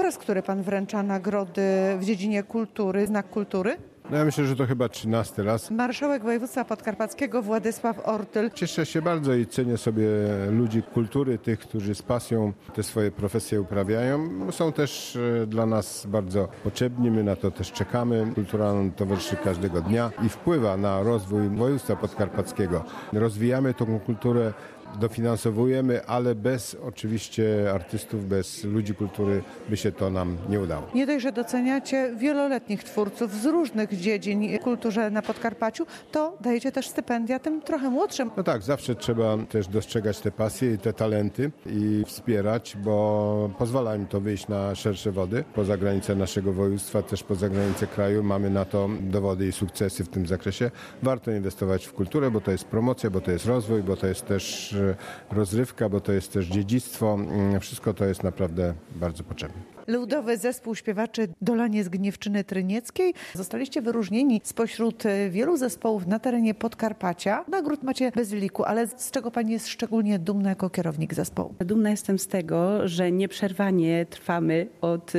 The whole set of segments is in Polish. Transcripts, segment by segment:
raz, który pan wręcza nagrody w dziedzinie kultury, znak kultury? No ja myślę, że to chyba 13 raz. Marszałek województwa podkarpackiego Władysław Ortyl. Cieszę się bardzo i cenię sobie ludzi kultury, tych, którzy z pasją te swoje profesje uprawiają. Są też dla nas bardzo potrzebni, my na to też czekamy. Kultura nam towarzyszy każdego dnia i wpływa na rozwój województwa podkarpackiego. Rozwijamy tą kulturę, dofinansowujemy, ale bez oczywiście artystów, bez ludzi kultury by się to nam nie udało. Nie dość, że doceniacie wieloletnich twórców z różnych dziedzin kulturze na Podkarpaciu, to dajecie też stypendia tym trochę młodszym. No tak, zawsze trzeba też dostrzegać te pasje i te talenty i wspierać, bo pozwala im to wyjść na szersze wody, poza granice naszego województwa, też poza granice kraju. Mamy na to dowody i sukcesy w tym zakresie. Warto inwestować w kulturę, bo to jest promocja, bo to jest rozwój, bo to jest też rozrywka, bo to jest też dziedzictwo. Wszystko to jest naprawdę bardzo potrzebne. Ludowy Zespół Śpiewaczy Dolanie z Gniewczyny Trynieckiej. Zostaliście wyróżnieni spośród wielu zespołów na terenie Podkarpacia. Nagród macie bez liku, ale z czego pani jest szczególnie dumna jako kierownik zespołu? Dumna jestem z tego, że nieprzerwanie trwamy od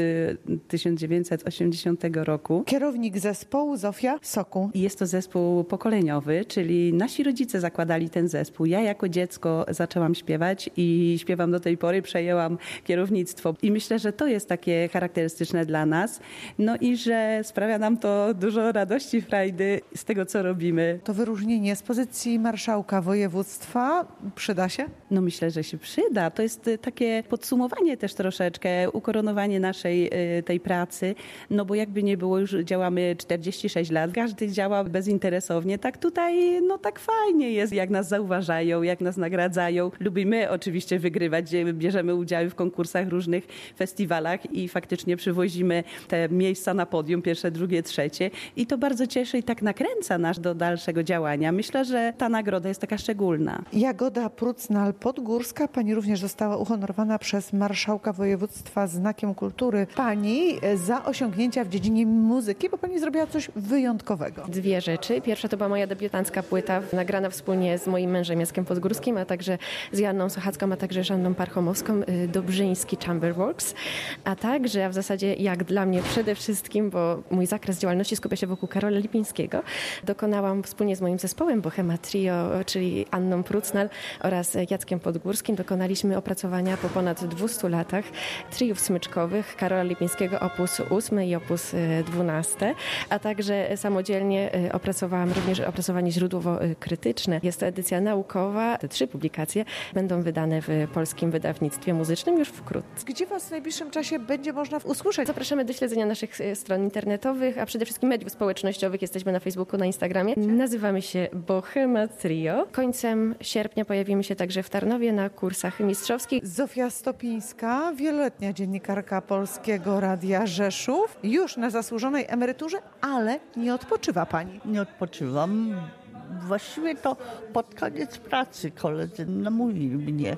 1980 roku. Kierownik zespołu Zofia Sokół. Jest to zespół pokoleniowy, czyli nasi rodzice zakładali ten zespół. Ja jako dziecko zaczęłam śpiewać i śpiewam do tej pory, przejęłam kierownictwo. I myślę, że to jest takie charakterystyczne dla nas. No i że sprawia nam to dużo radości, frajdy z tego, co robimy. To wyróżnienie z pozycji marszałka województwa przyda się? No myślę, że się przyda. To jest takie podsumowanie też troszeczkę, ukoronowanie naszej tej pracy. No bo jakby nie było, już działamy 46 lat. Każdy działa bezinteresownie. Tak tutaj, no tak fajnie jest, jak nas zauważają, jak nas nagradzają. Lubimy oczywiście wygrywać, bierzemy udziały w konkursach, różnych festiwalach i faktycznie przywozimy te miejsca na podium, pierwsze, drugie, trzecie. I to bardzo cieszy i tak nakręca nas do dalszego działania. Myślę, że ta nagroda jest taka szczególna. Jagoda Prucnal-Podgórska. Pani również została uhonorowana przez marszałka województwa znakiem kultury. Pani za osiągnięcia w dziedzinie muzyki, bo pani zrobiła coś wyjątkowego. Dwie rzeczy. Pierwsza to była moja debiutancka płyta, nagrana wspólnie z moim mężem Jackiem Podgórskim, a także z Joanną Sochacką, a także Żanną Parchomowską, Dobrzyński Chamberworks. A także, a w zasadzie jak dla mnie przede wszystkim, bo mój zakres działalności skupia się wokół Karola Lipińskiego, dokonałam wspólnie z moim zespołem Bohema Trio, czyli Anną Prucnal oraz Jackiem Podgórskim, dokonaliśmy opracowania po ponad 200 latach triów smyczkowych Karola Lipińskiego opus 8 i opus 12, a także samodzielnie opracowałam również opracowanie źródłowo-krytyczne. Jest to edycja naukowa. Te 3 publikacje będą wydane w polskim wydawnictwie muzycznym już wkrótce. Gdzie was w najbliższym czasie będzie można usłyszeć? Zapraszamy do śledzenia naszych stron internetowych, a przede wszystkim mediów społecznościowych. Jesteśmy na Facebooku, na Instagramie. Nazywamy się Bohema Trio. Końcem sierpnia pojawimy się także w Tarnowie na kursach mistrzowskich. Zofia Stopińska, wieloletnia dziennikarka Polskiego Radia Rzeszów, już na zasłużonej emeryturze, ale nie odpoczywa pani. Nie odpoczywam. Właściwie to pod koniec pracy koledzy namówili mnie,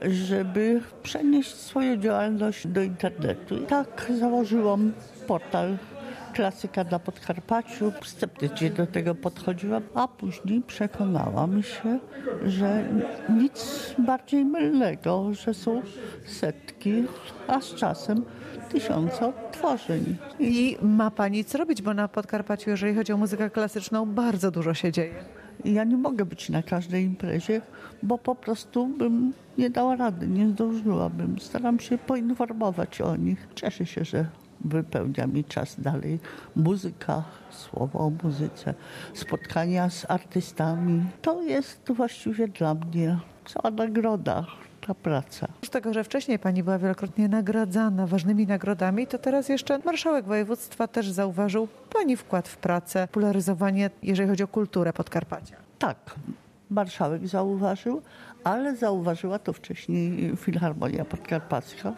żeby przenieść swoją działalność do internetu. I tak założyłam portal Klasyka na Podkarpaciu. Sceptycznie do tego podchodziłam, a później przekonałam się, że nic bardziej mylnego, że są setki, a z czasem 1000 odtworzeń. I ma pani co robić, bo na Podkarpaciu, jeżeli chodzi o muzykę klasyczną, bardzo dużo się dzieje. Ja nie mogę być na każdej imprezie, bo po prostu bym nie dała rady, nie zdążyłabym. Staram się poinformować o nich. Cieszę się, że wypełnia mi czas dalej muzyka, słowo o muzyce, spotkania z artystami. To jest właściwie dla mnie cała nagroda, ta praca. Z tego, że wcześniej pani była wielokrotnie nagradzana ważnymi nagrodami, to teraz jeszcze marszałek województwa też zauważył pani wkład w pracę, popularyzowanie, jeżeli chodzi o kulturę Podkarpacia. Tak, marszałek zauważył, ale zauważyła to wcześniej Filharmonia Podkarpacka,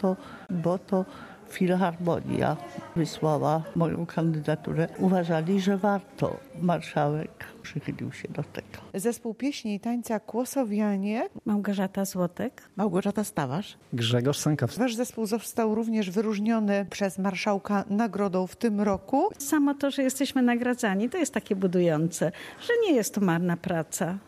bo to Filharmonia wysłała moją kandydaturę. Uważali, że warto. Marszałek przychylił się do tego. Zespół pieśni i tańca Kłosowianie. Małgorzata Złotek. Małgorzata Stawarz. Grzegorz Sęka. Wasz zespół został również wyróżniony przez marszałka nagrodą w tym roku. Samo to, że jesteśmy nagradzani, to jest takie budujące, że nie jest to marna praca.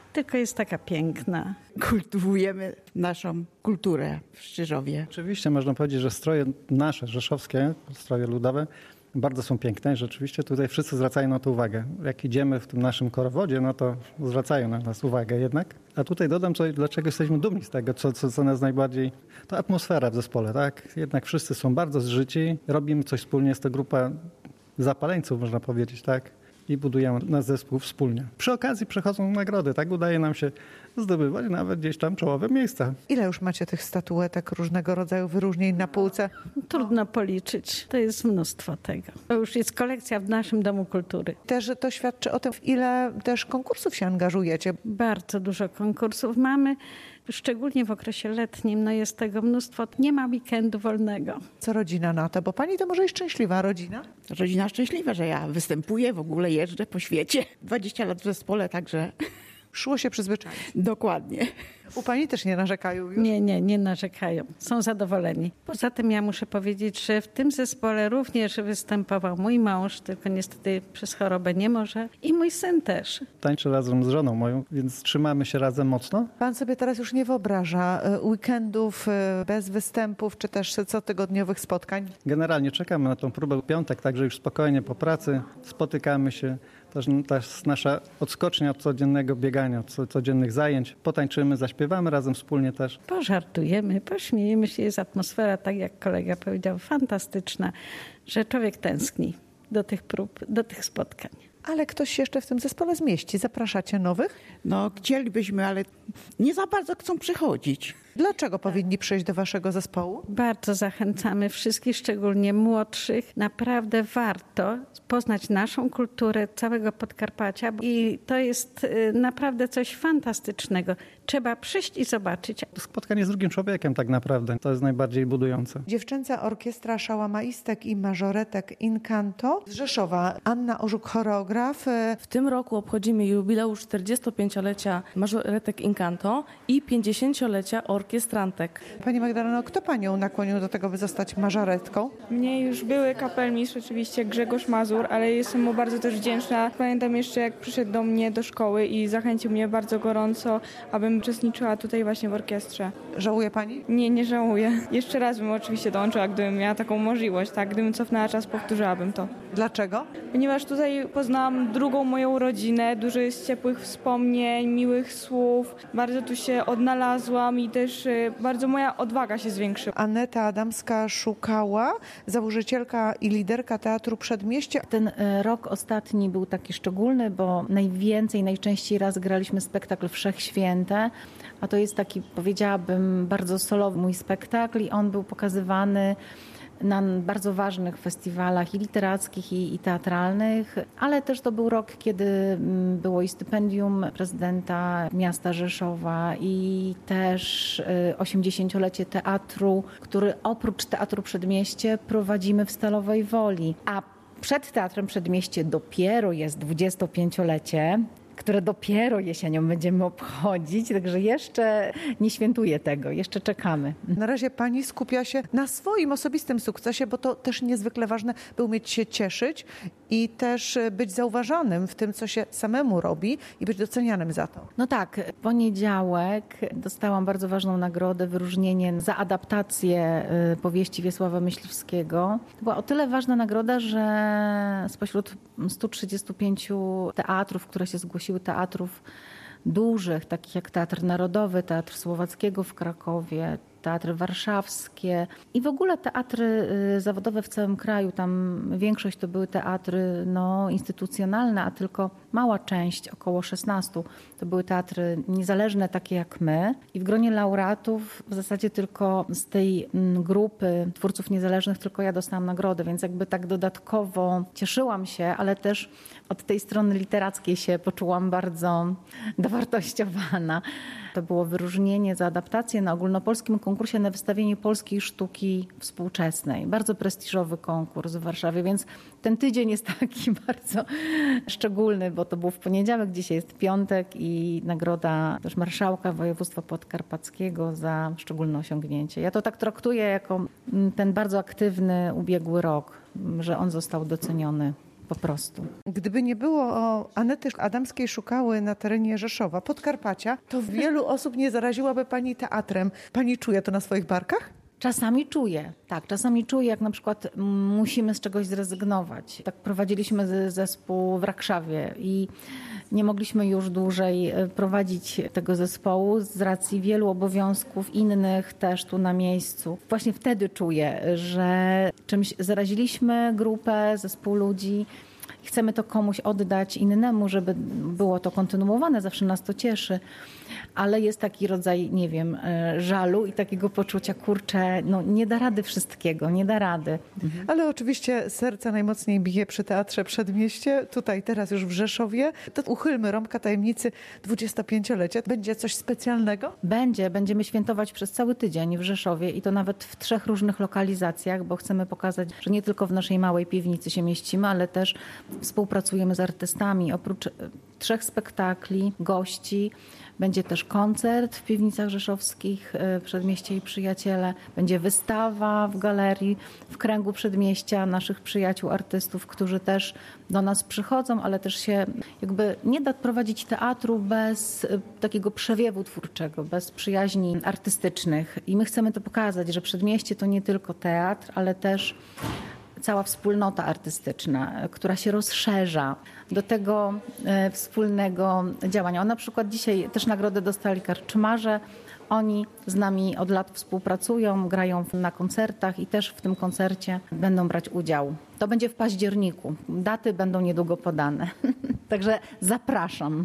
tylko jest taka piękna. Kultywujemy naszą kulturę w Szczyżowie. Oczywiście można powiedzieć, że stroje nasze, rzeszowskie, stroje ludowe, bardzo są piękne i rzeczywiście tutaj wszyscy zwracają na to uwagę. Jak idziemy w tym naszym korowodzie, no to zwracają na nas uwagę jednak. A tutaj dodam coś, dlaczego jesteśmy dumni z tego, co nas najbardziej... To atmosfera w zespole, tak? Jednak wszyscy są bardzo zżyci, robimy coś wspólnie, jest to grupa zapaleńców, można powiedzieć, tak? I budujemy nasz zespół wspólnie. Przy okazji przechodzą nagrody, tak? Udaje nam się zdobywać nawet gdzieś tam czołowe miejsca. Ile już macie tych statuetek, różnego rodzaju wyróżnień na półce? Trudno policzyć. To jest mnóstwo tego. To już jest kolekcja w naszym Domu Kultury. Też to świadczy o tym, w ile też konkursów się angażujecie. Bardzo dużo konkursów mamy, szczególnie w okresie letnim. No jest tego mnóstwo. Nie ma weekendu wolnego. Co rodzina na to? Bo pani to może i szczęśliwa rodzina? Rodzina szczęśliwa, że ja występuję, w ogóle jeżdżę po świecie. 20 lat w zespole, także Szło się przyzwyczaić. dokładnie. U pani też nie narzekają już? Nie narzekają. Są zadowoleni. Poza tym ja muszę powiedzieć, że w tym zespole również występował mój mąż, tylko niestety przez chorobę nie może. I mój syn też. Tańczę razem z żoną moją, więc trzymamy się razem mocno. Pan sobie teraz już nie wyobraża weekendów bez występów, czy też cotygodniowych spotkań? Generalnie czekamy na tą próbę w piątek, także już spokojnie po pracy spotykamy się. To jest nasza odskocznia od codziennego biegania, od codziennych zajęć. Potańczymy, zaśpiewamy razem wspólnie też. Pożartujemy, pośmiejemy się. Jest atmosfera, tak jak kolega powiedział, fantastyczna, że człowiek tęskni do tych prób, do tych spotkań. Ale ktoś się jeszcze w tym zespole zmieści. Zapraszacie nowych? No chcielibyśmy, ale nie za bardzo chcą przychodzić. Dlaczego powinni przyjść do waszego zespołu? Bardzo zachęcamy wszystkich, szczególnie młodszych. Naprawdę warto poznać naszą kulturę całego Podkarpacia i to jest naprawdę coś fantastycznego. Trzeba przyjść i zobaczyć. Spotkanie z drugim człowiekiem tak naprawdę, to jest najbardziej budujące. Dziewczęca Orkiestra Szałamaistek i Mażoretek Incanto z Rzeszowa. Anna Orzuk, choreograf. W tym roku obchodzimy jubileusz 45-lecia Mażoretek Incanto i 50-lecia orkiestrantek. Pani Magdaleno, kto panią nakłonił do tego, by zostać mażoretką? Mnie już były kapelmistrz, oczywiście Grzegorz Mazur, ale jestem mu bardzo też wdzięczna. Pamiętam jeszcze, jak przyszedł do mnie do szkoły i zachęcił mnie bardzo gorąco, abym uczestniczyła tutaj właśnie w orkiestrze. Żałuje pani? Nie żałuję. Jeszcze raz bym oczywiście dołączyła, gdybym miała taką możliwość, tak? Gdybym cofnęła czas, powtórzyłabym to. Dlaczego? Ponieważ tutaj poznałam drugą moją rodzinę, dużo jest ciepłych wspomnień, miłych słów. Bardzo tu się odnalazłam i też bardzo moja odwaga się zwiększyła. Aneta Adamska-Szukała, założycielka i liderka Teatru Przedmieście. Ten rok ostatni był taki szczególny, bo najczęściej raz graliśmy spektakl Wszechświęte, a to jest taki, powiedziałabym, bardzo solowy mój spektakl i on był pokazywany na bardzo ważnych festiwalach i literackich, i teatralnych, ale też to był rok, kiedy było i stypendium prezydenta miasta Rzeszowa i też 80-lecie teatru, który oprócz Teatru Przedmieście prowadzimy w Stalowej Woli. A przed Teatrem Przedmieście dopiero jest 25-lecie, które dopiero jesienią będziemy obchodzić, także jeszcze nie świętuję tego, jeszcze czekamy. Na razie pani skupia się na swoim osobistym sukcesie, bo to też niezwykle ważne, by umieć się cieszyć i też być zauważanym w tym, co się samemu robi i być docenianym za to. No tak, w poniedziałek dostałam bardzo ważną nagrodę, wyróżnienie za adaptację powieści Wiesława Myśliwskiego. To była o tyle ważna nagroda, że spośród 135 teatrów, które się zgłosiły, teatrów dużych, takich jak Teatr Narodowy, Teatr Słowackiego w Krakowie, teatry warszawskie i w ogóle teatry zawodowe w całym kraju. Tam większość to były teatry instytucjonalne, a tylko mała część, około 16, to były teatry niezależne, takie jak my. I w gronie laureatów w zasadzie tylko z tej grupy twórców niezależnych tylko ja dostałam nagrodę, więc jakby tak dodatkowo cieszyłam się, ale też od tej strony literackiej się poczułam bardzo dowartościowana. To było wyróżnienie za adaptację na ogólnopolskim konkursie na wystawienie polskiej sztuki współczesnej. Bardzo prestiżowy konkurs w Warszawie, więc ten tydzień jest taki bardzo szczególny, bo to był w poniedziałek, dzisiaj jest piątek i nagroda też marszałka województwa podkarpackiego za szczególne osiągnięcie. Ja to tak traktuję jako ten bardzo aktywny ubiegły rok, że on został doceniony po prostu. Gdyby nie było Anety Adamskiej-Szukały na terenie Rzeszowa, Podkarpacia, to wielu osób nie zaraziłaby pani teatrem. Pani czuje to na swoich barkach? Czasami czuję, tak. Czasami czuję, jak na przykład musimy z czegoś zrezygnować. Tak prowadziliśmy zespół w Rakszawie i nie mogliśmy już dłużej prowadzić tego zespołu z racji wielu obowiązków innych też tu na miejscu. Właśnie wtedy czuję, że czymś zaraziliśmy grupę, zespół ludzi. Chcemy to komuś oddać innemu, żeby było to kontynuowane. Zawsze nas to cieszy. Ale jest taki rodzaj, nie wiem, żalu i takiego poczucia, kurczę, no nie da rady wszystkiego, nie da rady. Ale oczywiście serce najmocniej bije przy Teatrze Przedmieście, tutaj teraz już w Rzeszowie. To uchylmy rąbka tajemnicy 25-lecia. Będzie coś specjalnego? Będziemy świętować przez cały tydzień w Rzeszowie i to nawet w 3 różnych lokalizacjach, bo chcemy pokazać, że nie tylko w naszej małej piwnicy się mieścimy, ale też współpracujemy z artystami. Oprócz 3 spektakli, gości, będzie też koncert w piwnicach rzeszowskich, Przedmieście i Przyjaciele. Będzie wystawa w galerii w kręgu Przedmieścia naszych przyjaciół, artystów, którzy też do nas przychodzą, ale też się jakby nie da prowadzić teatru bez takiego przewiewu twórczego, bez przyjaźni artystycznych. I my chcemy to pokazać, że Przedmieście to nie tylko teatr, ale też cała wspólnota artystyczna, która się rozszerza do tego wspólnego działania. Na przykład dzisiaj też nagrodę dostali karczmarze. Oni z nami od lat współpracują, grają na koncertach i też w tym koncercie będą brać udział. To będzie w październiku. Daty będą niedługo podane. Także zapraszam.